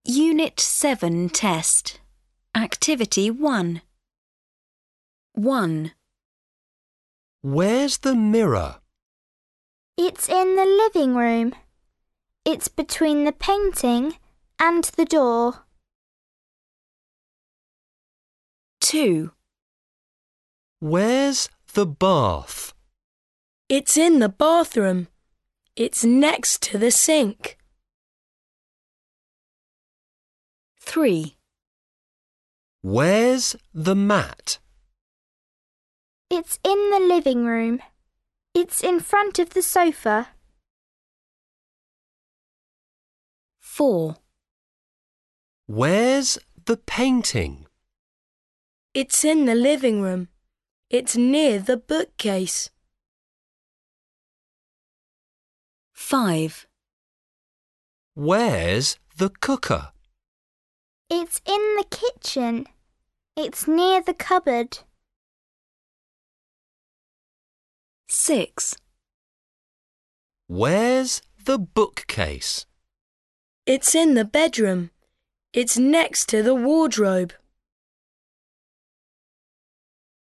Unit 7 test. Activity 1. 1. Where's the mirror? It's in the living room. It's between the painting and the door. 2. Where's the bath? It's in the bathroom. It's next to the sink. 3. Where's the mat? It's in the living room. It's in front of the sofa. 4. Where's the painting? It's in the living room. It's near the bookcase. 5. Where's the cooker? It's in the kitchen. It's near the cupboard. 6. Where's the bookcase? It's in the bedroom. It's next to the wardrobe.